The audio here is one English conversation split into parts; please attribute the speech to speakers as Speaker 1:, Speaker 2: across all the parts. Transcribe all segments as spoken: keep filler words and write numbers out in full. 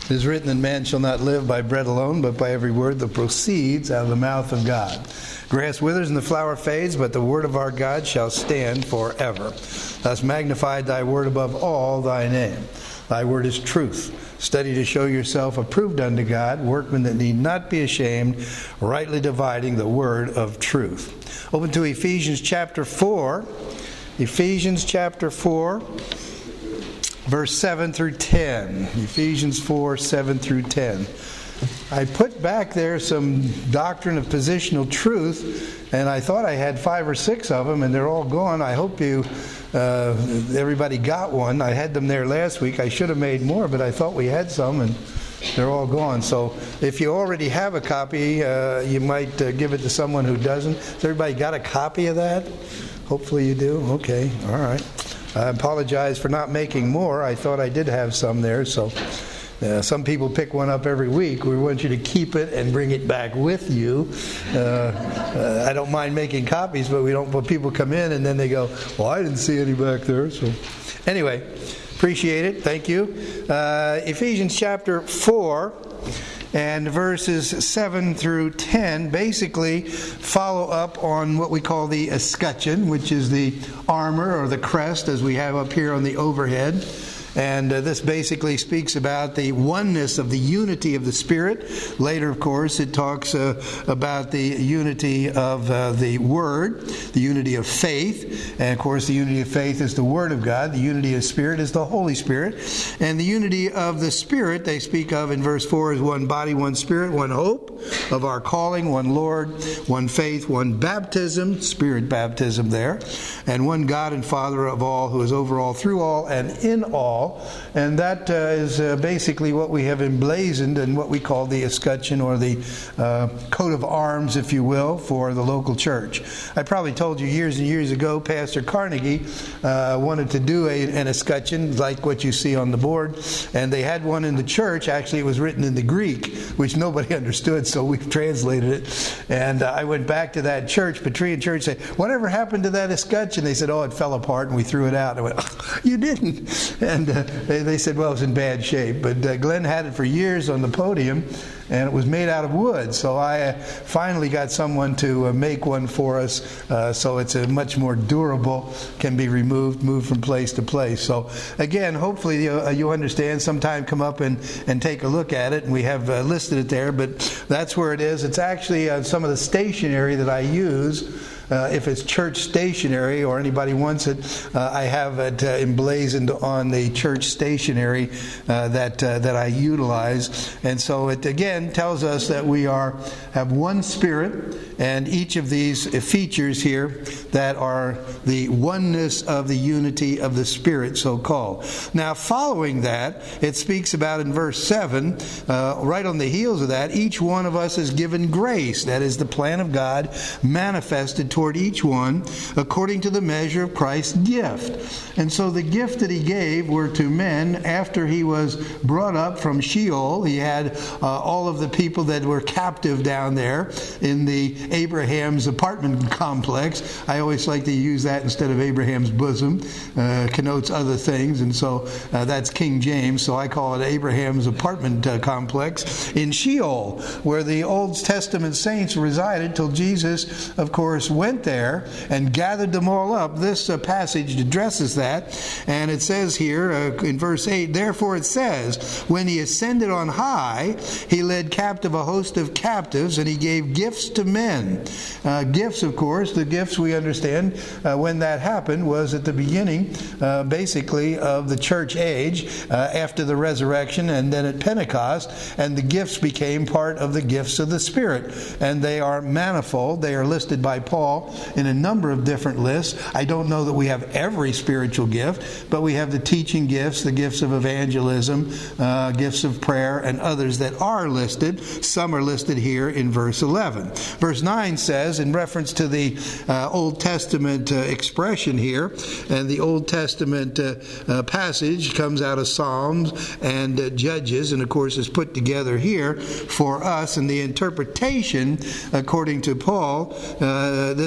Speaker 1: It is written that man shall not live by bread alone, but by every word that proceeds out of the mouth of God. Grass withers and the flower fades, but the word of our God shall stand forever. Thus magnify thy word above all thy name. Thy word is truth. Study to show yourself approved unto God, workmen that need not be ashamed, rightly dividing the word of truth. Open to Ephesians chapter four. Ephesians chapter four. Verse seven through ten. Ephesians four, seven through ten. I put back there some doctrine of positional truth, and I thought I had five or six of them, and they're all gone. I hope you, uh, everybody got one. I had them there last week. I should have made more, but I thought we had some, and they're all gone. So if you already have a copy, uh, you might uh, give it to someone who doesn't. Has everybody got a copy of that? Hopefully you do. Okay, all right. I apologize for not making more. I thought I did have some there. So uh, some people pick one up every week. We want you to keep it and bring it back with you. Uh, uh, I don't mind making copies, but we don't. But people come in and then they go, "Well, I didn't see any back there." So anyway, appreciate it. Thank you. Uh, Ephesians chapter four. And verses seven through ten basically follow up on what we call the escutcheon, which is the armor or the crest as we have up here on the overhead. And uh, this basically speaks about the oneness of the unity of the Spirit. Later, of course, it talks uh, about the unity of uh, the Word, the unity of faith. And, of course, the unity of faith is the Word of God. The unity of Spirit is the Holy Spirit. And the unity of the Spirit, they speak of in verse four, is one body, one Spirit, one hope of our calling, one Lord, one faith, one baptism, Spirit baptism there, and one God and Father of all, who is over all, through all, and in all. And that uh, is uh, basically what we have emblazoned in what we call the escutcheon, or the uh, coat of arms, if you will, for the local church. I probably told you years and years ago, Pastor Carnegie uh, wanted to do a, an escutcheon like what you see on the board, and they had one in the church. Actually, it was written in the Greek, which nobody understood, so we've translated it. And uh, I went back to that church, Petrian Church, and said, "Whatever happened to that escutcheon?" They said, "Oh, it fell apart and we threw it out." I went, "Oh, you didn't?" And uh, they, they said, "Well, it was in bad shape." But uh, Glenn had it for years on the podium, and it was made out of wood. So I uh, finally got someone to uh, make one for us, uh, so it's a much more durable, can be removed, moved from place to place. So again, hopefully you, uh, you understand. Sometime come up and, and take a look at it, and we have uh, listed it there, but that's where it is. It's actually uh, some of the stationery that I use. Uh, if it's church stationery or anybody wants it, uh, I have it uh, emblazoned on the church stationery uh, that uh, that I utilize. And so it again tells us that we are have one Spirit, and each of these features here that are the oneness of the unity of the Spirit, so-called. Now, following that, it speaks about in verse seven, uh, right on the heels of that, each one of us is given grace. That is the plan of God manifested toward toward each one according to the measure of Christ's gift. And so the gift that he gave were to men after he was brought up from Sheol. He had uh, all of the people that were captive down there in the Abraham's apartment complex. I always like to use that instead of Abraham's bosom. Uh, connotes other things, and so uh, that's King James, so I call it Abraham's apartment uh, complex in Sheol, where the Old Testament saints resided till Jesus, of course, went there and gathered them all up. This uh, passage addresses that, and it says here uh, in verse eight, "Therefore it says, when he ascended on high, he led captive a host of captives, and he gave gifts to men." Uh, gifts, of course, the gifts we understand uh, when that happened was at the beginning, uh, basically, of the church age, uh, after the resurrection, and then at Pentecost, and the gifts became part of the gifts of the Spirit, and they are manifold. They are listed by Paul in a number of different lists. I don't know that we have every spiritual gift, but we have the teaching gifts, the gifts of evangelism, uh, gifts of prayer, and others that are listed. Some are listed here in verse eleven. Verse nine says, in reference to the uh, Old Testament uh, expression here, and the Old Testament uh, uh, passage comes out of Psalms and uh, Judges, and of course is put together here for us, and the interpretation, according to Paul, uh, this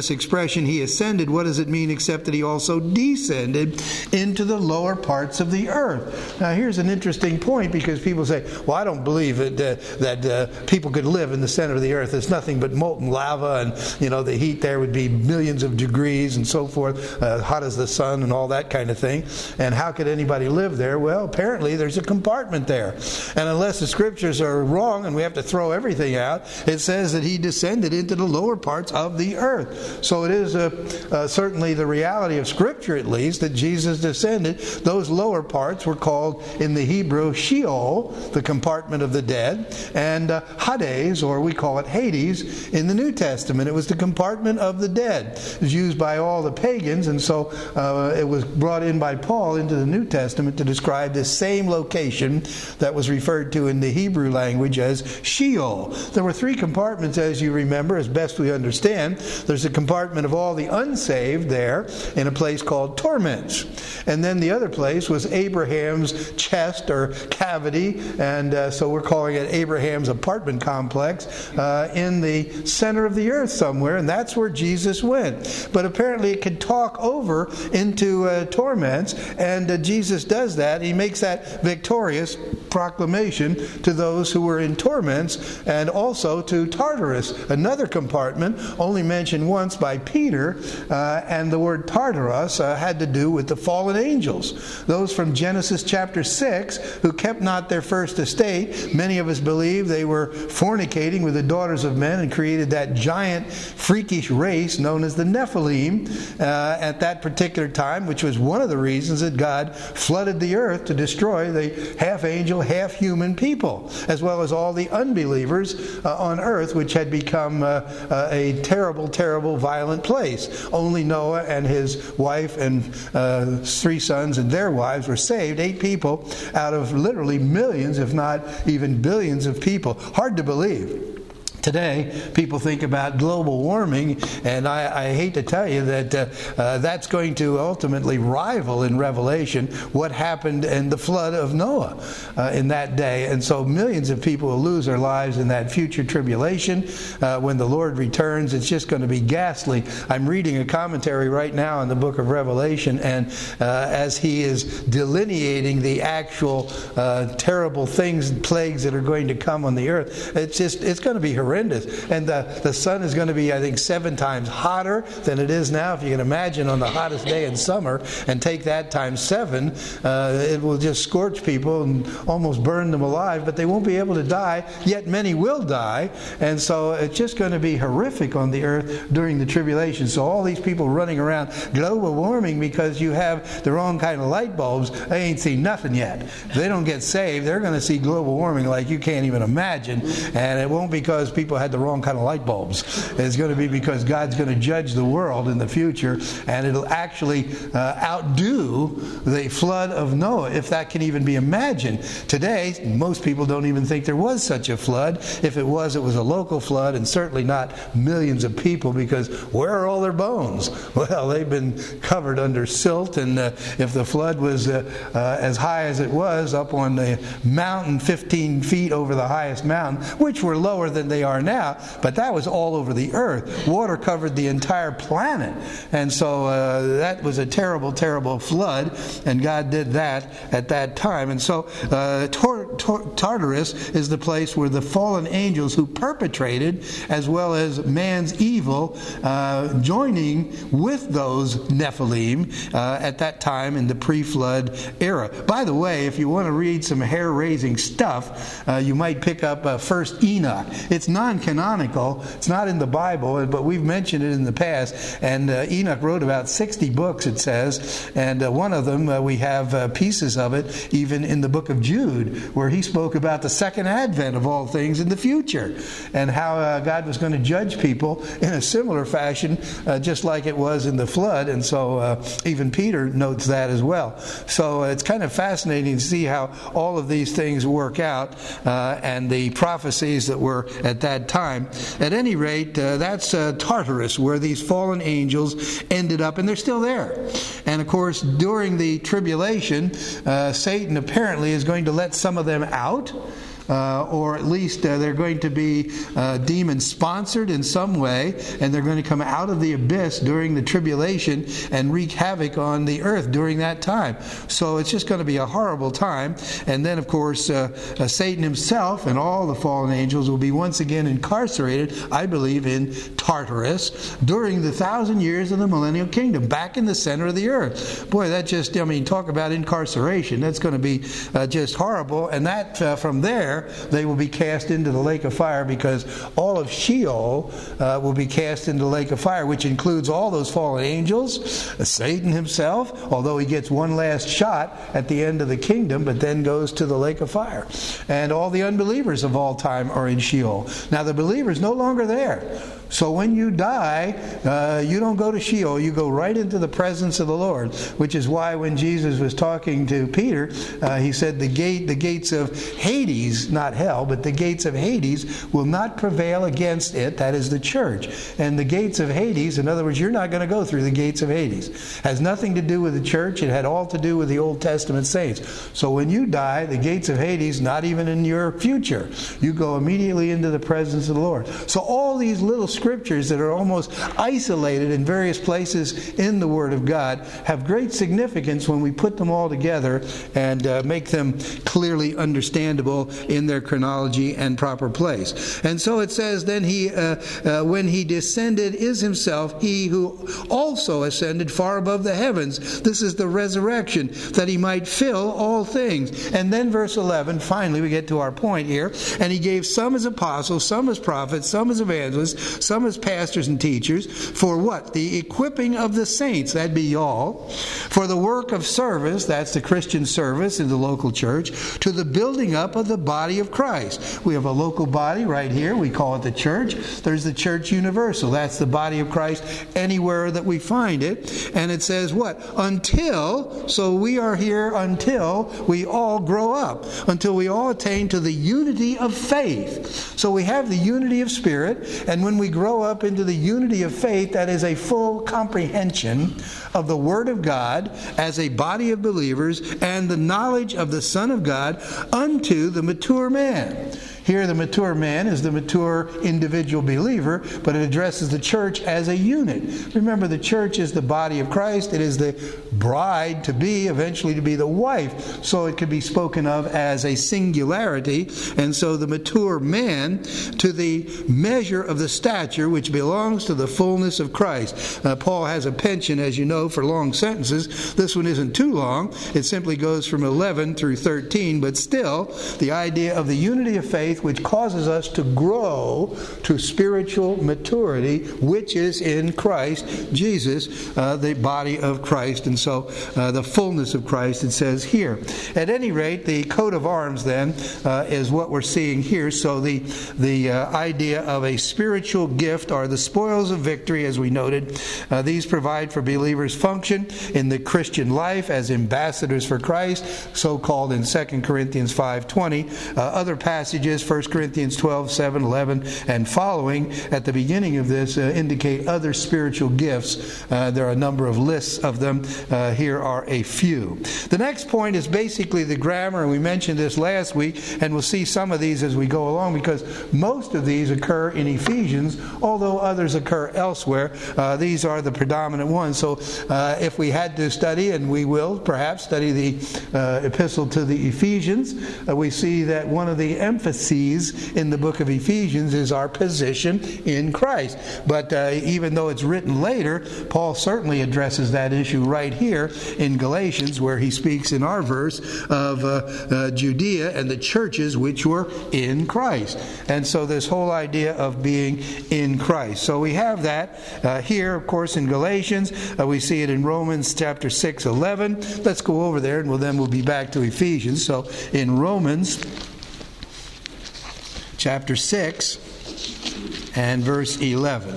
Speaker 1: this expression, he ascended, what does it mean except that he also descended into the lower parts of the earth? Now here's an interesting point, because people say, well, I don't believe it, uh, that uh, people could live in the center of the earth. It's nothing but molten lava, and you know the heat there would be millions of degrees and so forth, uh, hot as the sun and all that kind of thing. And how could anybody live there? Well, apparently there's a compartment there. And unless the scriptures are wrong and we have to throw everything out, it says that he descended into the lower parts of the earth. So it is uh, uh, certainly the reality of Scripture, at least, that Jesus descended. Those lower parts were called in the Hebrew Sheol, the compartment of the dead, and uh, Hades, or we call it Hades, in the New Testament. It was the compartment of the dead. It was used by all the pagans, and so uh, it was brought in by Paul into the New Testament to describe this same location that was referred to in the Hebrew language as Sheol. There were three compartments, as you remember, as best we understand. There's a compartment of all the unsaved there in a place called torments. And then the other place was Abraham's chest or cavity, and uh, so we're calling it Abraham's apartment complex uh, in the center of the earth somewhere, and that's where Jesus went. But apparently it could talk over into uh, torments, and uh, Jesus does that. He makes that victorious proclamation to those who were in torments, and also to Tartarus, another compartment only mentioned once by Peter, uh, and the word Tartarus uh, had to do with the fallen angels. Those from Genesis chapter six who kept not their first estate. Many of us believe they were fornicating with the daughters of men and created that giant freakish race known as the Nephilim uh, at that particular time, which was one of the reasons that God flooded the earth to destroy the half angel, half human people, as well as all the unbelievers uh, on earth, which had become uh, uh, a terrible, terrible, violent place. Only Noah and his wife and uh, three sons and their wives were saved. Eight people out of literally millions, if not even billions of people. Hard to believe. Today, people think about global warming, and I, I hate to tell you that uh, uh, that's going to ultimately rival in Revelation what happened in the flood of Noah uh, in that day. And so millions of people will lose their lives in that future tribulation. Uh, when the Lord returns, it's just going to be ghastly. I'm reading a commentary right now in the book of Revelation, and uh, as he is delineating the actual uh, terrible things, plagues that are going to come on the earth, it's just, it's going to be horrific. Horrendous. And the, the sun is going to be, I think, seven times hotter than it is now. If you can imagine on the hottest day in summer and take that times seven, uh, it will just scorch people and almost burn them alive, but they won't be able to die, yet many will die. And so it's just going to be horrific on the earth during the tribulation. So all these people running around global warming because you have the wrong kind of light bulbs, they ain't seen nothing yet. If they don't get saved, they're going to see global warming like you can't even imagine. And it won't because people People had the wrong kind of light bulbs. It's going to be because God's going to judge the world in the future, and it'll actually uh, outdo the flood of Noah, if that can even be imagined. Today, most people don't even think there was such a flood. If it was, it was a local flood, and certainly not millions of people, because where are all their bones? Well, they've been covered under silt, and uh, if the flood was uh, uh, as high as it was up on the mountain, fifteen feet over the highest mountain, which were lower than they are now, but that was all over the earth. Water covered the entire planet, and so uh, that was a terrible, terrible flood, and God did that at that time. And so uh, Tar- Tar- Tartarus is the place where the fallen angels who perpetrated, as well as man's evil, uh, joining with those Nephilim uh, at that time in the pre-flood era. By the way, if you want to read some hair-raising stuff, uh, you might pick up uh, First Enoch. It's non-canonical. It's not in the Bible, but we've mentioned it in the past. And uh, Enoch wrote about sixty books, it says. And uh, one of them, uh, we have uh, pieces of it, even in the book of Jude, where he spoke about the second advent of all things in the future, and how uh, God was going to judge people in a similar fashion, uh, just like it was in the flood. And so uh, even Peter notes that as well. So uh, it's kind of fascinating to see how all of these things work out, uh, and the prophecies that were at that time. At any rate, uh, that's uh, Tartarus, where these fallen angels ended up, and they're still there. And of course, during the tribulation, uh, Satan apparently is going to let some of them out. uh, or at least uh, they're going to be uh, demon-sponsored in some way, and they're going to come out of the abyss during the tribulation and wreak havoc on the earth during that time. So it's just going to be a horrible time. And then, of course, uh, uh, Satan himself and all the fallen angels will be once again incarcerated, I believe, in Tartarus during the thousand years of the millennial kingdom, back in the center of the earth. Boy, that just, I mean, talk about incarceration. That's going to be uh, just horrible. And that, uh, from there, they will be cast into the lake of fire, because all of Sheol uh, will be cast into the lake of fire, which includes all those fallen angels, uh, Satan himself, although he gets one last shot at the end of the kingdom, but then goes to the lake of fire. And all the unbelievers of all time are in Sheol. Now, the believer's no longer there. So when you die, uh, you don't go to Sheol. You go right into the presence of the Lord, which is why when Jesus was talking to Peter, uh, he said the gate, the gates of Hades, not hell, but the gates of Hades will not prevail against it. That is the church. And the gates of Hades, in other words, you're not going to go through the gates of Hades. Has nothing to do with the church. It had all to do with the Old Testament saints. So when you die, the gates of Hades, not even in your future. You go immediately into the presence of the Lord. So all these little scriptures that are almost isolated in various places in the Word of God have great significance when we put them all together and uh, make them clearly understandable in their chronology and proper place. And so it says, then he, uh, uh, when he descended is himself he who also ascended far above the heavens. This is the resurrection, that he might fill all things. And then verse eleven, finally we get to our point here. And he gave some as apostles, some as prophets, some as evangelists, some as pastors and teachers, for what? The equipping of the saints, that'd be y'all, for the work of service, that's the Christian service in the local church, to the building up of the body of Christ. We have a local body right here, we call it the church. There's the church universal, that's the body of Christ anywhere that we find it. And it says what? Until, so we are here until we all grow up, until we all attain to the unity of faith. So we have the unity of spirit, and when we grow up into the unity of faith, that is a full comprehension of the Word of God as a body of believers and the knowledge of the Son of God unto the mature man. Here the mature man is the mature individual believer, but it addresses the church as a unit. Remember, the church is the body of Christ. It is the bride to be, eventually to be the wife. So it could be spoken of as a singularity. And so the mature man to the measure of the stature which belongs to the fullness of Christ. Uh, Paul has a penchant, as you know, for long sentences. This one isn't too long. It simply goes from eleven through thirteen, but still the idea of the unity of faith which causes us to grow to spiritual maturity, which is in Christ Jesus, uh, the body of Christ. And so uh, the fullness of Christ, it says here. At any rate, the coat of arms then uh, is what we're seeing here. So the, the uh, idea of a spiritual gift are the spoils of victory, as we noted. Uh, these provide for believers function in the Christian life as ambassadors for Christ, so called in Second Corinthians five twenty. Uh, other passages, First Corinthians twelve, seven, eleven, and following at the beginning of this uh, indicate other spiritual gifts. Uh, there are a number of lists of them. Uh, here are a few. The next point is basically the grammar, and we mentioned this last week, and we'll see some of these as we go along, because most of these occur in Ephesians, although others occur elsewhere. Uh, these are the predominant ones. So uh, if we had to study, and we will perhaps study the uh, epistle to the Ephesians, uh, we see that one of the emphases in the book of Ephesians is our position in Christ. But uh, even though it's written later, Paul certainly addresses that issue right here in Galatians, where he speaks in our verse of uh, uh, Judea and the churches which were in Christ. And so this whole idea of being in Christ. So we have that uh, here, of course, in Galatians. Uh, we see it in Romans chapter six, eleven. Let's go over there, and we'll, then we'll be back to Ephesians. So in Romans chapter six and verse eleven.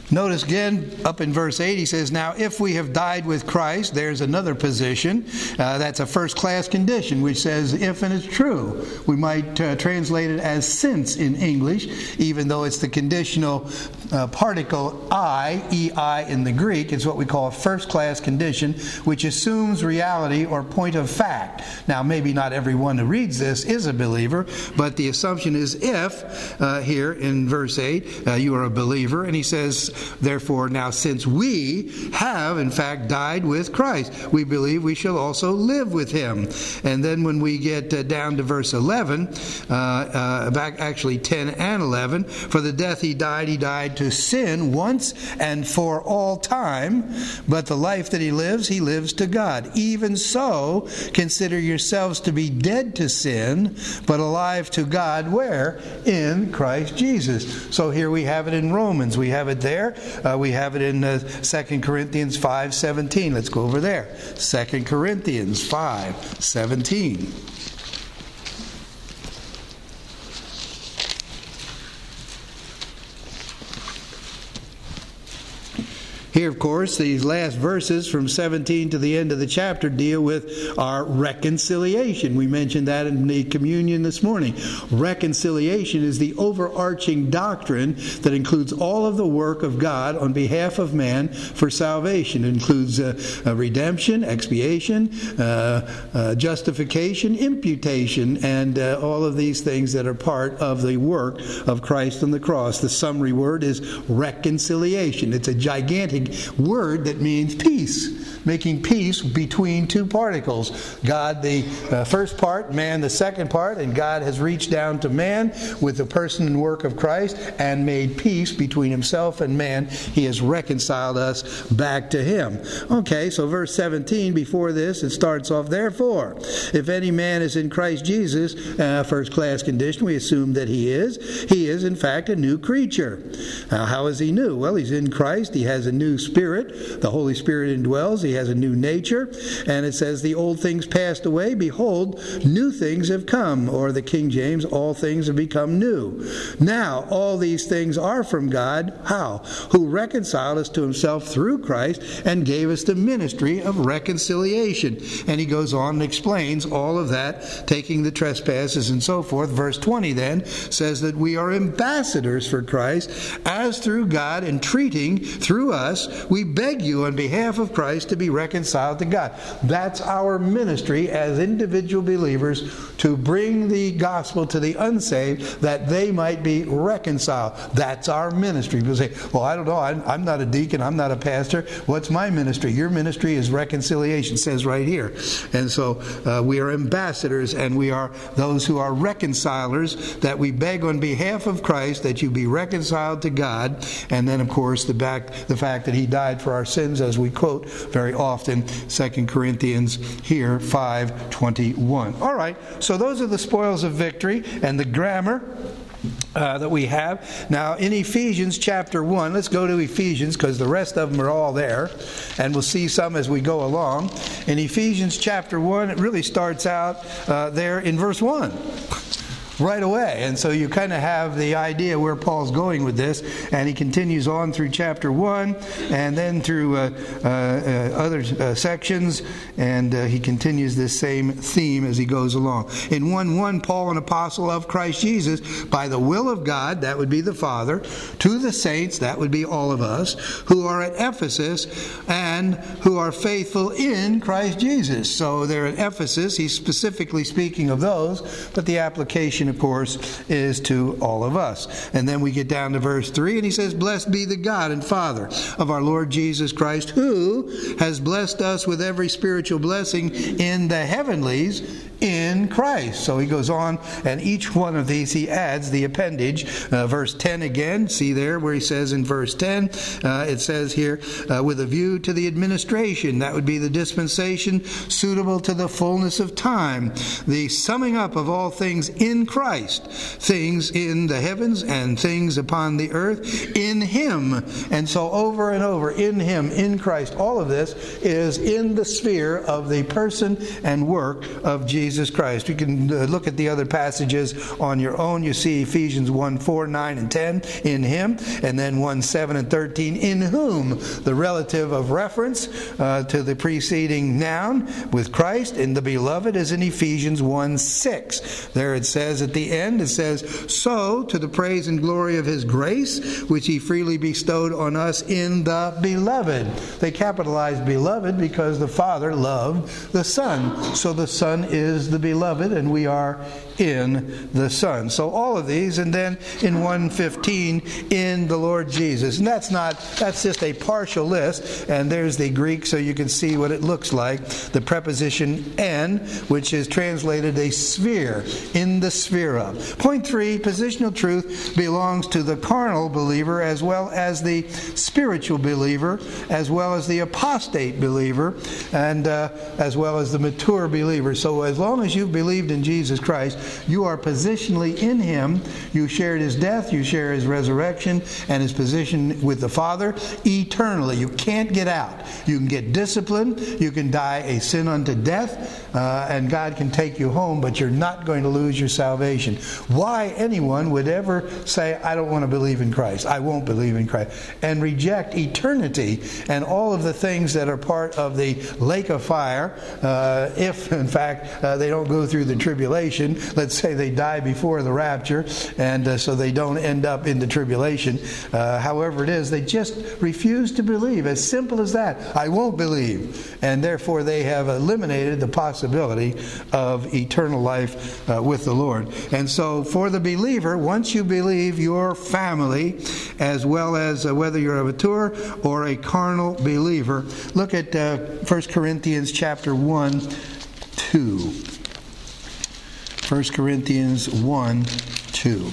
Speaker 1: Notice again, up in verse eight, he says, now if we have died with Christ, there's another position. Uh, that's a first-class condition, which says if, and it's true. We might uh, translate it as since in English, even though it's the conditional uh, particle I, E I in the Greek. It's what we call a first-class condition, which assumes reality or point of fact. Now, maybe not everyone who reads this is a believer, but the assumption is if, uh, here in verse eight, uh, you are a believer, and he says, therefore, now since we have, in fact, died with Christ, we believe we shall also live with him. And then when we get uh, down to verse eleven, uh, uh, back actually ten and eleven, for the death he died, he died to sin once and for all time, but the life that he lives, he lives to God. Even so, consider yourselves to be dead to sin, but alive to God, where? In Christ Jesus. So here we have it in Romans. We have it there. Uh, we have it in uh, Second Corinthians five seventeen. Let's go over there. Second Corinthians five seventeen. Here, of course, these last verses from seventeen to the end of the chapter deal with our reconciliation. We mentioned that in the communion this morning. Reconciliation is the overarching doctrine that includes all of the work of God on behalf of man for salvation. It includes uh, uh, redemption, expiation, uh, uh, justification, imputation, and uh, all of these things that are part of the work of Christ on the cross. The summary word is reconciliation. It's a gigantic word that means peace, making peace between two particles. God the uh, first part, man the second part, and God has reached down to man with the person and work of Christ and made peace between himself and man. He has reconciled us back to him. Okay, so verse seventeen, before this, it starts off, therefore, if any man is in Christ Jesus, uh, first class condition, we assume that he is. He is, in fact, a new creature. Uh, how is he new? Well, he's in Christ. He has a new spirit. The Holy Spirit indwells. He has a new nature. And it says, the old things passed away. Behold, new things have come. Or the King James, all things have become new. Now, all these things are from God. How? Who reconciled us to himself through Christ and gave us the ministry of reconciliation. And he goes on and explains all of that, taking the trespasses and so forth. Verse twenty then says that we are ambassadors for Christ, as through God entreating through us, we beg you on behalf of Christ to be reconciled to God. That's our ministry as individual believers, to bring the gospel to the unsaved that they might be reconciled. That's our ministry. People say, well, I don't know, I'm, I'm not a deacon, I'm not a pastor. What's my ministry? Your ministry is reconciliation, it says right here. And so uh, we are ambassadors, and we are those who are reconcilers, that we beg on behalf of Christ that you be reconciled to God. And then, of course, the back the fact that he died for our sins, as we quote very often, Second Corinthians here, five twenty-one. All right, so those are the spoils of victory and the grammar Uh, that we have. Now, in Ephesians chapter one, let's go to Ephesians, because the rest of them are all there, and we'll see some as we go along. In Ephesians chapter one, it really starts out uh, there in verse one. Right away. And so you kind of have the idea where Paul's going with this, and he continues on through chapter one and then through uh, uh, uh, other uh, sections, and uh, he continues this same theme as he goes along. In one one, Paul, an apostle of Christ Jesus, by the will of God, that would be the Father, to the saints, that would be all of us, who are at Ephesus and who are faithful in Christ Jesus. So they're at Ephesus. He's specifically speaking of those, but the application, of course, is to all of us. And then we get down to verse three, and he says, blessed be the God and Father of our Lord Jesus Christ, who has blessed us with every spiritual blessing in the heavenlies in Christ. So he goes on, and each one of these he adds the appendage. Uh, verse ten again, see there where he says in verse ten, uh, it says here, uh, with a view to the administration, that would be the dispensation suitable to the fullness of time, the summing up of all things in Christ, things in the heavens and things upon the earth, in him. And so over and over, in him, in Christ, all of this is in the sphere of the person and work of Jesus Jesus Christ. You can uh, look at the other passages on your own. You see Ephesians one, four, nine, and ten, in Him, and then one, seven, and thirteen, in whom, the relative of reference uh, to the preceding noun with Christ, and the beloved is in Ephesians one, six. There it says at the end, it says, so to the praise and glory of His grace, which He freely bestowed on us in the beloved. They capitalized beloved because the Father loved the Son. So the Son is the beloved, and we are in the Son. So all of these, and then in one fifteen, in the Lord Jesus. And that's not, that's just a partial list. And there's the Greek so you can see what it looks like. The preposition en, which is translated a sphere, in the sphere of. Point three, positional truth belongs to the carnal believer as well as the spiritual believer, as well as the apostate believer, and uh, as well as the mature believer. So as long as you've believed in Jesus Christ, you are positionally in Him. You shared His death, you share His resurrection, and His position with the Father eternally. You can't get out. You can get disciplined, you can die a sin unto death, uh, and God can take you home, but you're not going to lose your salvation. Why anyone would ever say, I don't want to believe in Christ, I won't believe in Christ, and reject eternity and all of the things that are part of the lake of fire, uh, if in fact uh, they don't go through the tribulation. Let's say they die before the rapture, and uh, so they don't end up in the tribulation. Uh, however it is, they just refuse to believe. As simple as that. I won't believe. And therefore they have eliminated the possibility of eternal life uh, with the Lord. And so for the believer, once you believe, your family, as well as uh, whether you're a mature or a carnal believer. Look at uh, First Corinthians chapter one, two. First Corinthians one, two.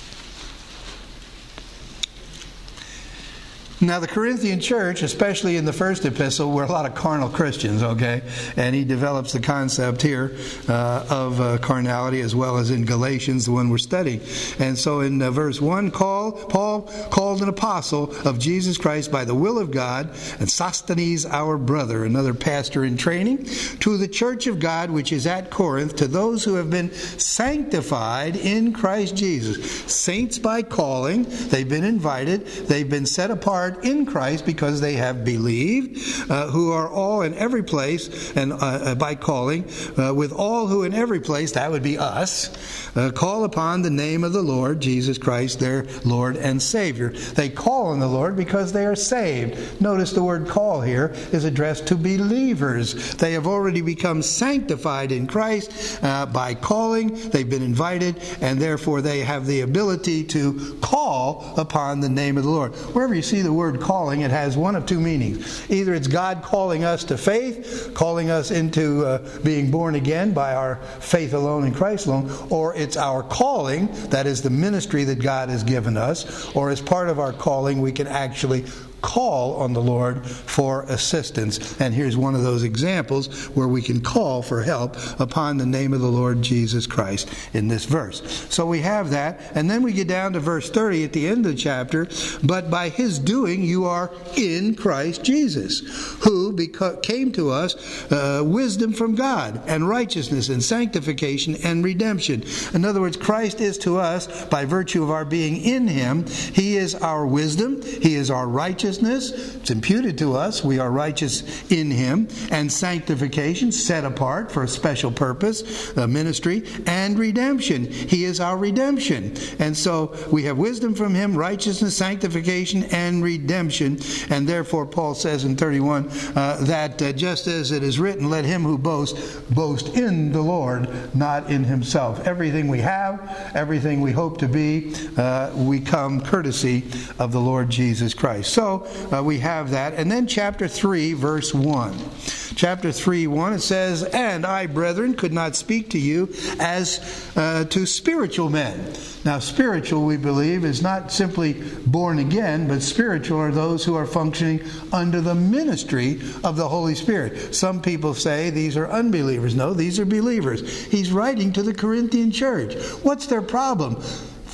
Speaker 1: Now, the Corinthian church, especially in the first epistle, were a lot of carnal Christians, okay? And he develops the concept here uh, of uh, carnality, as well as in Galatians, the one we're studying. And so in uh, verse one, call, Paul called an apostle of Jesus Christ by the will of God, and Sosthenes, our brother, another pastor in training, to the church of God which is at Corinth, to those who have been sanctified in Christ Jesus. Saints by calling, they've been invited, they've been set apart in Christ because they have believed, uh, who are all in every place, and uh, by calling, uh, with all who in every place, that would be us, uh, call upon the name of the Lord Jesus Christ, their Lord and Savior. They call on the Lord because they are saved. Notice the word call here is addressed to believers. They have already become sanctified in Christ uh, by calling. They've been invited, and therefore they have the ability to call upon the name of the Lord. Wherever you see the word calling, it has one of two meanings. Either it's God calling us to faith, calling us into uh, being born again by our faith alone in Christ alone, or it's our calling, that is the ministry that God has given us, or as part of our calling we can actually call on the Lord for assistance. And here's one of those examples where we can call for help upon the name of the Lord Jesus Christ in this verse. So we have that, and then we get down to verse thirty at the end of the chapter. But by His doing you are in Christ Jesus, who beca- came to us uh, wisdom from God, and righteousness, and sanctification, and redemption. In other words, Christ is to us, by virtue of our being in Him, He is our wisdom, He is our righteousness. It's imputed to us. We are righteous in Him. And sanctification, set apart for a special purpose, a ministry, and redemption. He is our redemption. And so we have wisdom from Him, righteousness, sanctification, and redemption. And therefore Paul says in thirty-one uh, that uh, just as it is written, let him who boasts, boast in the Lord, not in himself. Everything we have, everything we hope to be, uh, we come courtesy of the Lord Jesus Christ. So Uh, we have that. And then chapter three, verse one. Chapter three, one, it says, and I, brethren, could not speak to you as uh, to spiritual men. Now, spiritual, we believe, is not simply born again, but spiritual are those who are functioning under the ministry of the Holy Spirit. Some people say these are unbelievers. No, these are believers. He's writing to the Corinthian church. What's their problem?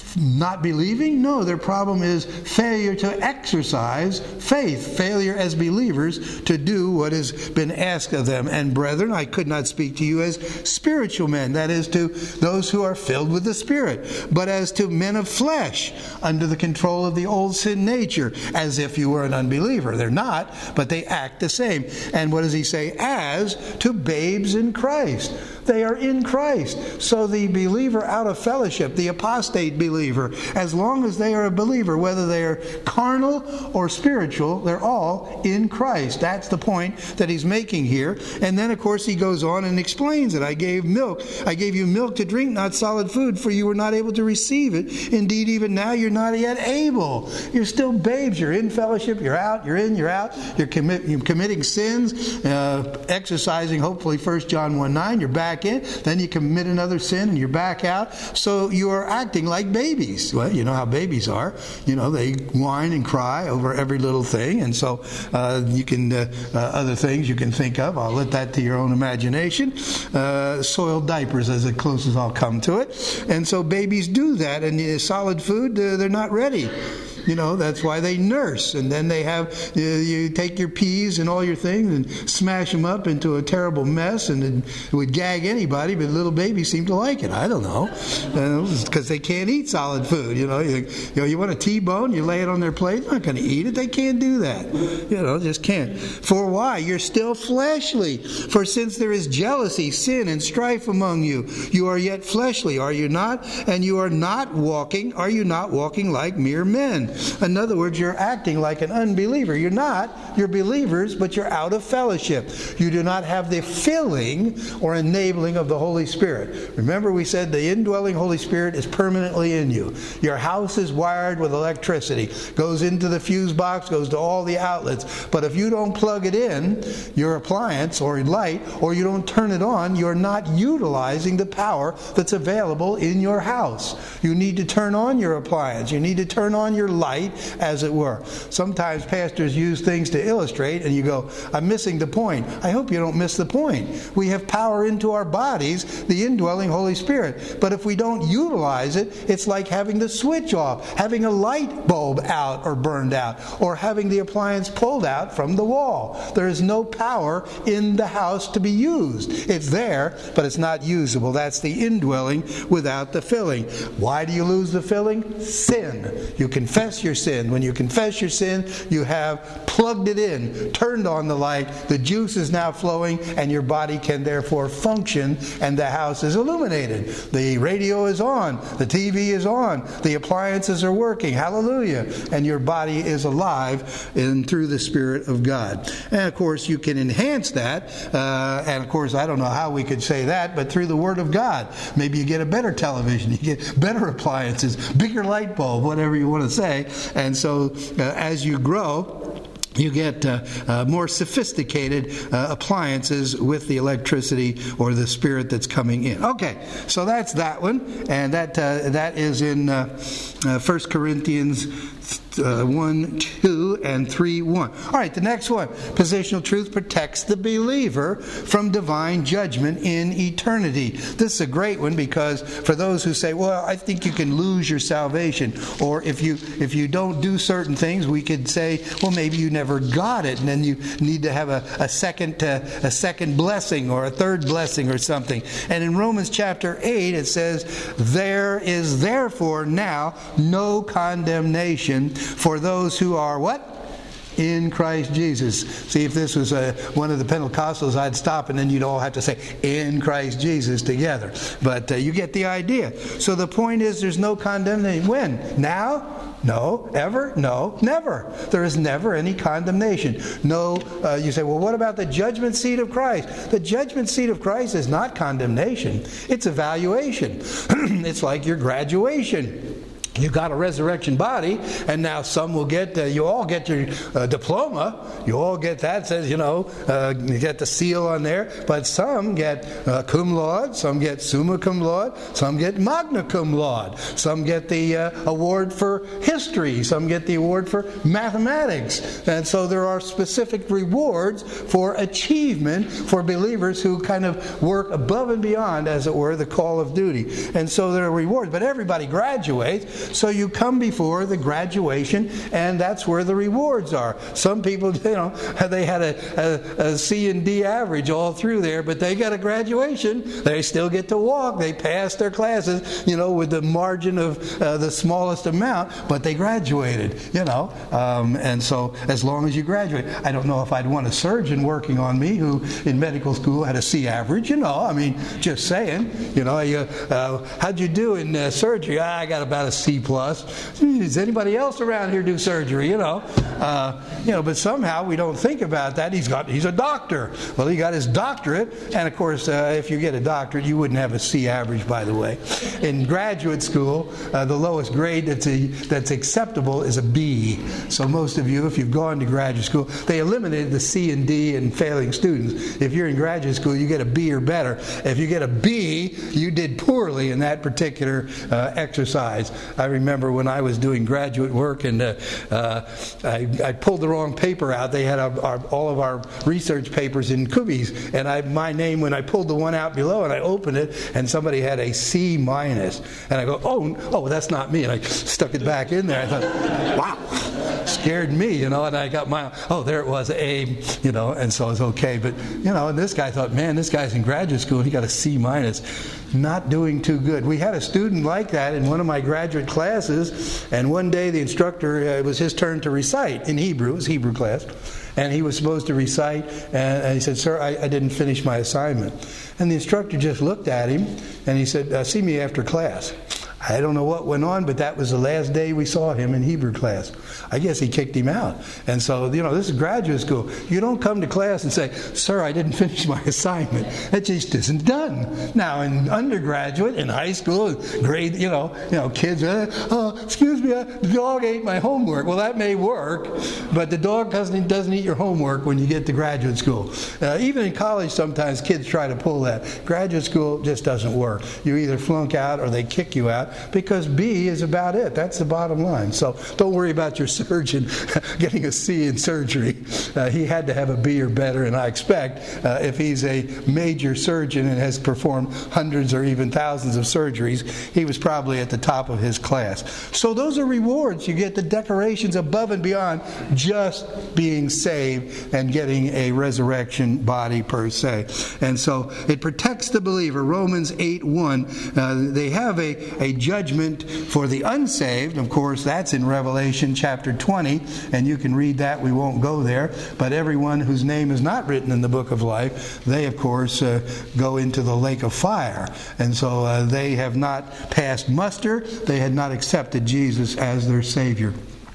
Speaker 1: not believing? No, their problem is failure to exercise faith, failure as believers to do what has been asked of them. And brethren, I could not speak to you as spiritual men, that is, to those who are filled with the Spirit, but as to men of flesh, under the control of the old sin nature, as if you were an unbeliever. They're not, but they act the same. And what does he say? As to babes in Christ. They are in Christ. So the believer out of fellowship, the apostate believer, as long as they are a believer, whether they are carnal or spiritual, they're all in Christ. That's the point that he's making here. And then, of course, he goes on and explains it. I gave milk. I gave you milk to drink, not solid food, for you were not able to receive it. Indeed, even now you're not yet able. You're still babes. You're in fellowship. You're out. You're in. You're out. You're, commit, you're committing sins, uh, exercising, hopefully, First John one nine. You're back in, then you commit another sin and you're back out. So you are acting like babies. Well, you know how babies are. You know, they whine and cry over every little thing. And so uh, you can, uh, uh, other things you can think of, I'll let that to your own imagination. Uh, soiled diapers as close as I'll come to it. And so babies do that. And uh, solid food, uh, they're not ready. You know, that's why they nurse. And then they have, you, you take your peas and all your things and smash them up into a terrible mess, and it would gag anybody, but little babies seem to like it. I don't know. Because they can't eat solid food. You know, you, you know, you want a T-bone, you lay it on their plate, they're not going to eat it. They can't do that. You know, just can't. For why? You're still fleshly. For since there is jealousy, sin, and strife among you, you are yet fleshly, are you not? And you are not walking, are you not walking like mere men? In other words, you're acting like an unbeliever. You're not. You're believers, but you're out of fellowship. You do not have the filling or enabling of the Holy Spirit. Remember, we said the indwelling Holy Spirit is permanently in you. Your house is wired with electricity. Goes into the fuse box, goes to all the outlets. But if you don't plug it in, your appliance or light, or you don't turn it on, you're not utilizing the power that's available in your house. You need to turn on your appliance. You need to turn on your light, as it were. Sometimes pastors use things to illustrate, and you go, I'm missing the point. I hope you don't miss the point. We have power into our bodies, the indwelling Holy Spirit. But if we don't utilize it, it's like having the switch off, having a light bulb out or burned out, or having the appliance pulled out from the wall. There is no power in the house to be used. It's there, but it's not usable. That's the indwelling without the filling. Why do you lose the filling? Sin. You confess your sin. When you confess your sin, you have plugged it in, turned on the light, the juice is now flowing, and your body can therefore function, and the house is illuminated. The radio is on, the T V is on, the appliances are working, hallelujah, and your body is alive in through the Spirit of God. And of course, you can enhance that, uh, and of course, I don't know how we could say that, but through the Word of God. Maybe you get a better television, you get better appliances, bigger light bulb, whatever you want to say. And so uh, as you grow, you get uh, uh, more sophisticated uh, appliances with the electricity or the Spirit that's coming in. Okay, so that's that one, and that uh, that is in uh, uh, First Corinthians uh, one, two, and three, one. All right, the next one. Positional truth protects the believer from divine judgment in eternity. This is a great one because for those who say, well, I think you can lose your salvation, or if you if you don't do certain things, we could say, well, maybe you never got it, and then you need to have a, a second uh, a second blessing or a third blessing or something. And in Romans chapter eight, it says, there is therefore now no condemnation for those who are what? In Christ Jesus. See, if this was a, one of the Pentecostals, I'd stop and then you'd all have to say, in Christ Jesus together. But uh, you get the idea. So the point is, there's no condemnation. When? Now? No. Ever? No. Never. There is never any condemnation. No, uh, you say, well, what about the judgment seat of Christ? The judgment seat of Christ is not condemnation. It's evaluation. It's like your graduation. You got a resurrection body, and now some will get, uh, you all get your uh, diploma. You all get that. It says, you know, uh, you get the seal on there. But some get uh, cum laude, some get summa cum laude, some get magna cum laude, some get the uh, award for history, some get the award for mathematics. And so there are specific rewards for achievement for believers who kind of work above and beyond, as it were, the call of duty. And so there are rewards. But everybody graduates. So you come before the graduation, and that's where the rewards are. Some people, you know, they had a, a, a C and D average all through there, but they got a graduation. They still get to walk. They passed their classes, you know, with the margin of uh, the smallest amount, but they graduated, you know. Um, and so as long as you graduate, I don't know if I'd want a surgeon working on me who in medical school had a C average, you know. I mean, just saying, you know, you, uh, how'd you do in uh, surgery? Ah, I got about a C plus. Does anybody else around here do surgery? You know, uh, you know. But somehow we don't think about that. He's got he's a doctor. Well, he got his doctorate, and of course, uh, if you get a doctorate, you wouldn't have a C average, by the way. In graduate school, uh, the lowest grade that's a, that's acceptable is a B. So most of you, if you've gone to graduate school, they eliminated the C and D in failing students. If you're in graduate school, you get a B or better. If you get a B, you did poorly in that particular uh, exercise. I remember when I was doing graduate work and uh, uh, I, I pulled the wrong paper out. They had our, our, all of our research papers in cubbies, and I, my name, when I pulled the one out below and I opened it, and somebody had a C minus. And I go, oh, oh, that's not me. And I stuck it back in there. I thought, wow, scared me, you know, and I got my, oh, there it was, A, you know, and so it's okay. But, you know, and this guy thought, man, this guy's in graduate school, he got a C minus. Not doing too good. We had a student like that in one of my graduate classes, and one day the instructor, uh, it was his turn to recite in Hebrew, it was Hebrew class, and he was supposed to recite, and, and he said, sir, I, I didn't finish my assignment. And the instructor just looked at him, and he said, uh, see me after class. I don't know what went on, but that was the last day we saw him in Hebrew class. I guess he kicked him out. And so, you know, this is graduate school. You don't come to class and say, sir, I didn't finish my assignment. That just isn't done. Now, in undergraduate, in high school, grade, you know, you know, kids, uh, oh, excuse me, uh, the dog ate my homework. Well, that may work, but the dog doesn't, doesn't eat your homework when you get to graduate school. Uh, even in college, sometimes kids try to pull that. Graduate school just doesn't work. You either flunk out or they kick you out, because B is about it. That's the bottom line. So don't worry about your surgeon getting a C in surgery. Uh, he had to have a B or better, and I expect uh, if he's a major surgeon and has performed hundreds or even thousands of surgeries, he was probably at the top of his class. So those are rewards. You get the decorations above and beyond just being saved and getting a resurrection body per se. And so it protects the believer. Romans eight one, uh, they have a, a judgment for the unsaved. Of course, that's in Revelation chapter twenty, and you can read that. We won't go there. But everyone whose name is not written in the book of life, they, of course, uh, go into the lake of fire. And so uh, they have not passed muster. They had not accepted Jesus as their Savior.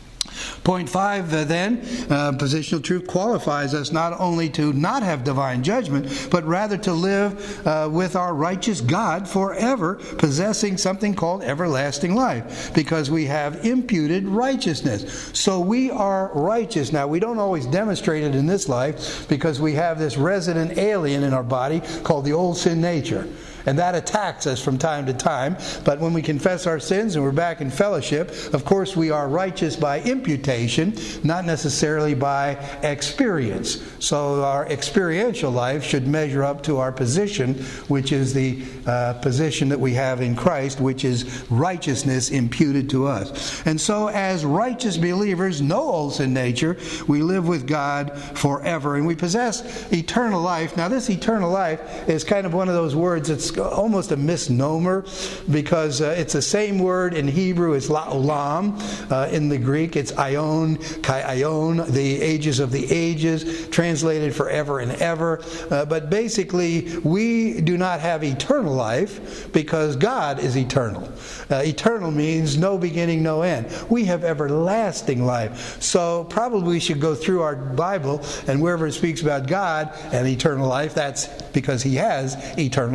Speaker 1: Point five, uh, then, uh, positional truth qualifies us not only to not have divine judgment, but rather to live uh, with our righteous God forever, possessing something called everlasting life, because we have imputed righteousness. So we are righteous. Now, we don't always demonstrate it in this life, because we have this resident alien in our body called the old sin nature. And that attacks us from time to time. But when we confess our sins and we're back in fellowship, of course we are righteous by imputation, not necessarily by experience. So our experiential life should measure up to our position, which is the uh, position that we have in Christ, which is righteousness imputed to us. And so as righteous believers, no old sin nature, we live with God forever. And we possess eternal life. Now this eternal life is kind of one of those words that's almost a misnomer, because uh, it's the same word in Hebrew as la'olam. Uh, in the Greek, it's aion, kai aion, the ages of the ages, translated forever and ever. Uh, but basically, we do not have eternal life because God is eternal. Uh, eternal means no beginning, no end. We have everlasting life. So probably we should go through our Bible, and wherever it speaks about God and eternal life, that's because He has eternal life. He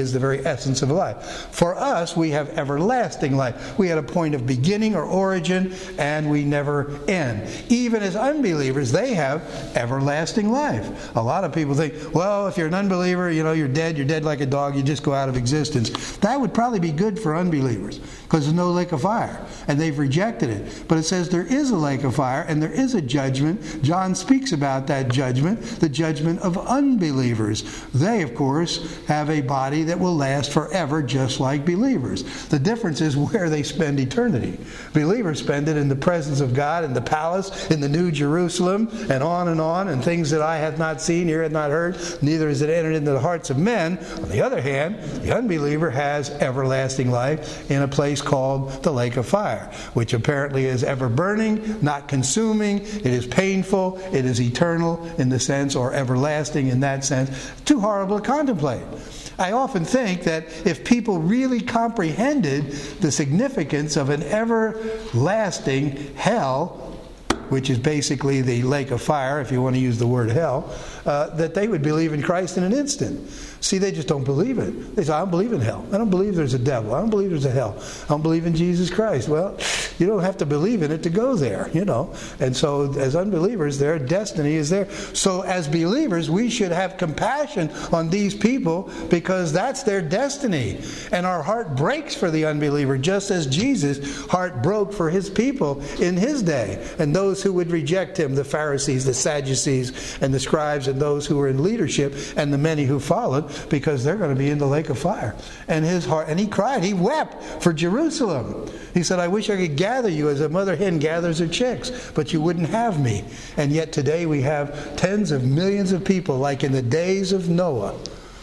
Speaker 1: is the very essence of life. For us, we have everlasting life. We had a point of beginning or origin, and we never end. Even as unbelievers, they have everlasting life. A lot of people think, well, if you're an unbeliever, you know, you're dead, you're dead like a dog, you just go out of existence. That would probably be good for unbelievers, because there's no lake of fire, and they've rejected it. But it says there is a lake of fire, and there is a judgment. John speaks about that judgment, the judgment of unbelievers. They, of course, have a body that will last forever, just like believers. The difference is where they spend eternity. Believers spend it in the presence of God, in the palace, in the New Jerusalem, and on and on, and things that eye hath not seen, ear hath not heard, neither has it entered into the hearts of men. On the other hand, the unbeliever has everlasting life in a place called the lake of fire, which apparently is ever burning, not consuming. It is painful. It is eternal in the sense, or everlasting in that sense. Too horrible to contemplate. I often think that if people really comprehended the significance of an everlasting hell, which is basically the lake of fire, if you want to use the word hell, uh, that they would believe in Christ in an instant. See, they just don't believe it. They say, I don't believe in hell. I don't believe there's a devil. I don't believe there's a hell. I don't believe in Jesus Christ. Well, you don't have to believe in it to go there, you know. And so as unbelievers, their destiny is there. So as believers, we should have compassion on these people, because that's their destiny. And our heart breaks for the unbeliever, just as Jesus' heart broke for his people in his day. And those who would reject him, the Pharisees, the Sadducees, and the scribes, and those who were in leadership, and the many who followed, because they're going to be in the lake of fire. And his heart, and he cried, he wept for Jerusalem. He said, I wish I could gather you as a mother hen gathers her chicks, but you wouldn't have me. And yet today we have tens of millions of people, like in the days of Noah,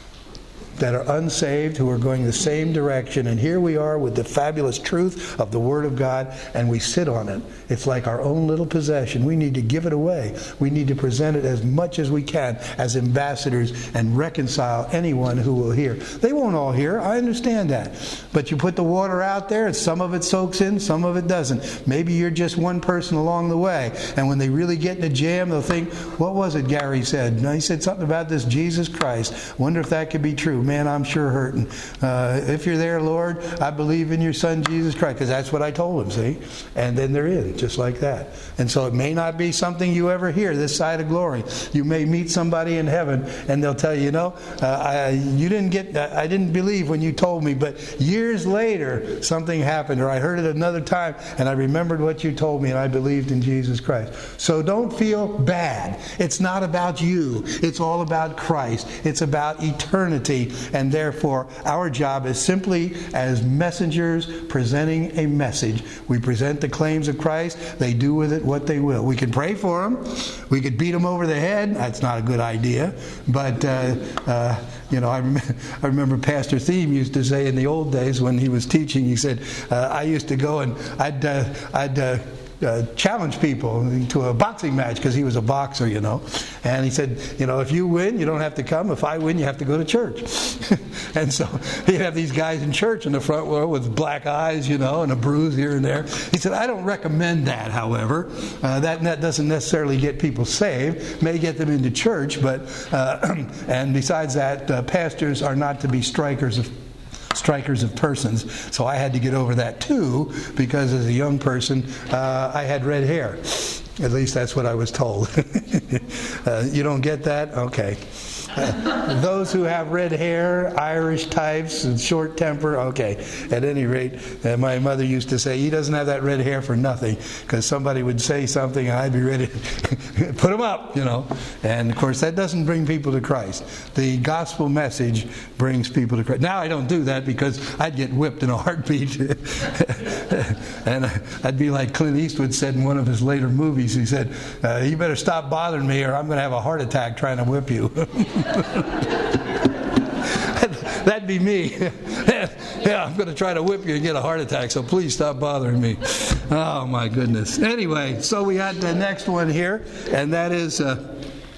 Speaker 1: that are unsaved, who are going the same direction. And here we are with the fabulous truth of the Word of God, and we sit on it. It's like our own little possession. We need to give it away. We need to present it as much as we can as ambassadors and reconcile anyone who will hear. They won't all hear. I understand that. But you put the water out there, and some of it soaks in, some of it doesn't. Maybe you're just one person along the way. And when they really get in a jam, they'll think, what was it Gary said? No, he said something about this Jesus Christ. Wonder if that could be true. Man, I'm sure hurting. Uh, if you're there, Lord, I believe in your Son, Jesus Christ. Because that's what I told him, see? And then they're in, just like that. And so it may not be something you ever hear this side of glory. You may meet somebody in heaven, and they'll tell you, you know, uh, I, you didn't get, I didn't believe when you told me, but years later, something happened, or I heard it another time, and I remembered what you told me, and I believed in Jesus Christ. So don't feel bad. It's not about you. It's all about Christ. It's about eternity. And therefore, our job is simply as messengers presenting a message. We present the claims of Christ. They do with it what they will. We can pray for them. We could beat them over the head. That's not a good idea. But, uh, uh, you know, I, rem- I remember Pastor Thiem used to say in the old days when he was teaching, he said, uh, I used to go and I'd, uh, I'd, uh, Uh, challenge people to a boxing match, because he was a boxer, you know. And he said, you know, if you win, you don't have to come. If I win, you have to go to church. And so he'd have these guys in church in the front row with black eyes, you know, and a bruise here and there. He said, I don't recommend that, however. Uh, that, that doesn't necessarily get people saved. May get them into church, but, uh, and besides that, uh, pastors are not to be strikers of strikers of persons. So I had to get over that too, because as a young person, uh, I had red hair. At least that's what I was told. uh, you don't get that? Okay. Uh, those who have red hair, Irish types, and short temper, okay. At any rate, uh, my mother used to say, he doesn't have that red hair for nothing, because somebody would say something and I'd be ready to put him up, you know. And of course, that doesn't bring people to Christ. The gospel message brings people to Christ. Now I don't do that, because I'd get whipped in a heartbeat. And I'd be like Clint Eastwood said in one of his later movies. He said, uh, you better stop bothering me, or I'm going to have a heart attack trying to whip you. That'd be me. Yeah, I'm going to try to whip you and get a heart attack, so please stop bothering me. Oh, my goodness. Anyway, so we had the next one here, and that is... Uh,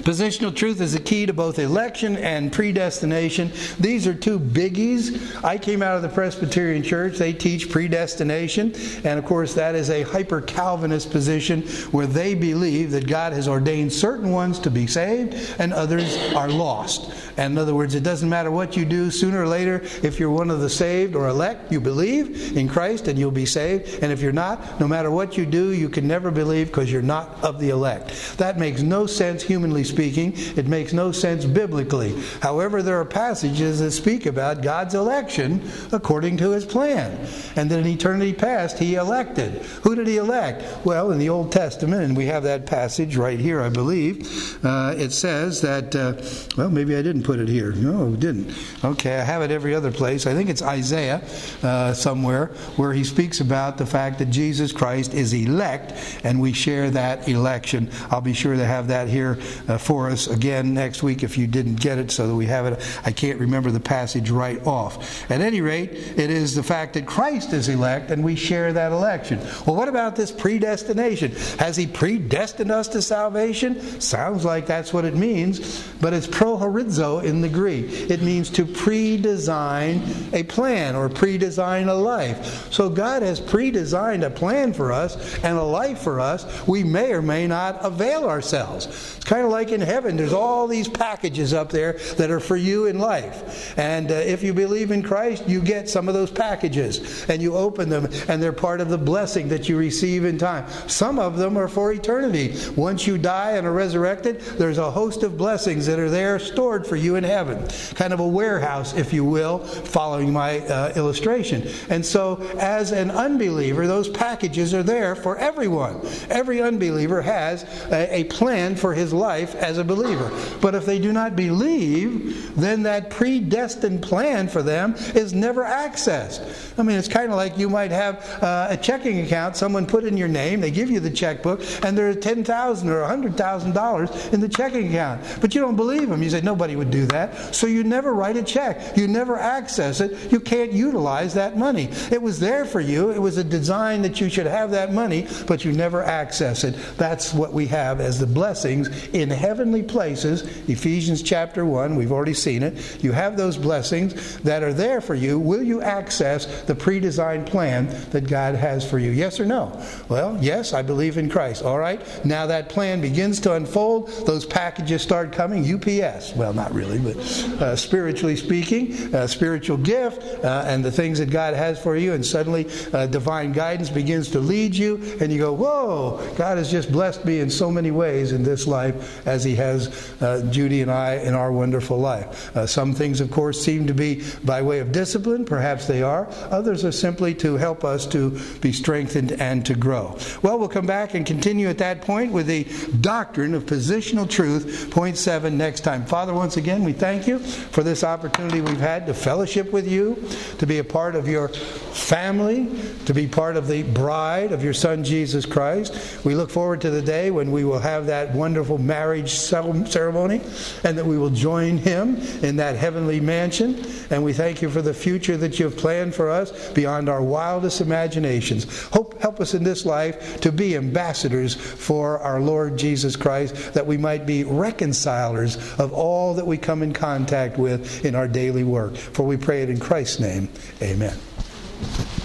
Speaker 1: Positional truth is the key to both election and predestination. These are two biggies. I came out of the Presbyterian Church. They teach predestination. And of course, that is a hyper-Calvinist position where they believe that God has ordained certain ones to be saved and others are lost. And in other words, it doesn't matter what you do, sooner or later, if you're one of the saved or elect, you believe in Christ and you'll be saved. And if you're not, no matter what you do, you can never believe because you're not of the elect. That makes no sense humanly speaking. It makes no sense biblically. However, there are passages that speak about God's election according to His plan. And that in eternity past, He elected. Who did He elect? Well, in the Old Testament, and we have that passage right here, I believe, uh, it says that, uh, well, maybe I didn't put it here. No, it didn't. Okay, I have it every other place. I think it's Isaiah uh, somewhere where he speaks about the fact that Jesus Christ is elect and we share that election. I'll be sure to have that here uh, for us again next week if you didn't get it so that we have it. I can't remember the passage right off. At any rate, it is the fact that Christ is elect and we share that election. Well, what about this predestination? Has He predestined us to salvation? Sounds like that's what it means, but it's prohorizo in the Greek. It means to pre-design a plan or pre-design a life. So God has pre-designed a plan for us and a life for us. We may or may not avail ourselves. It's kind of like in heaven. There's all these packages up there that are for you in life. And uh, if you believe in Christ, you get some of those packages and you open them and they're part of the blessing that you receive in time. Some of them are for eternity. Once you die and are resurrected, there's a host of blessings that are there stored for you in heaven. Kind of a warehouse, if you will, following my uh, illustration. And so, as an unbeliever, those packages are there for everyone. Every unbeliever has a, a plan for his life as a believer. But if they do not believe, then that predestined plan for them is never accessed. I mean, it's kind of like you might have uh, a checking account, someone put in your name, they give you the checkbook, and there's ten thousand dollars or one hundred thousand dollars in the checking account. But you don't believe them. You say, nobody would do that. So you never write a check. You never access it. You can't utilize that money. It was there for you. It was a design that you should have that money, but you never access it. That's what we have as the blessings in heavenly places. Ephesians chapter one, we've already seen it. You have those blessings that are there for you. Will you access the pre-designed plan that God has for you? Yes or no? Well, yes, I believe in Christ. All right. Now that plan begins to unfold. Those packages start coming. U P S. Well, not really, but uh, spiritually speaking, uh, spiritual gift uh, and the things that God has for you, and suddenly uh, divine guidance begins to lead you, and you go, whoa, God has just blessed me in so many ways in this life as He has uh, Judy and I in our wonderful life. Uh, some things, of course, seem to be by way of discipline. Perhaps they are. Others are simply to help us to be strengthened and to grow. Well, we'll come back and continue at that point with the doctrine of positional truth, point seven, next time. Father, once again, we thank You for this opportunity we've had to fellowship with You, to be a part of Your family, to be part of the bride of Your Son, Jesus Christ. We look forward to the day when we will have that wonderful marriage ceremony and that we will join Him in that heavenly mansion. And we thank You for the future that You have planned for us beyond our wildest imaginations. Hope, help us in this life to be ambassadors for our Lord Jesus Christ, that we might be reconcilers of all that we come in contact with in our daily work. For we pray it in Christ's name. Amen.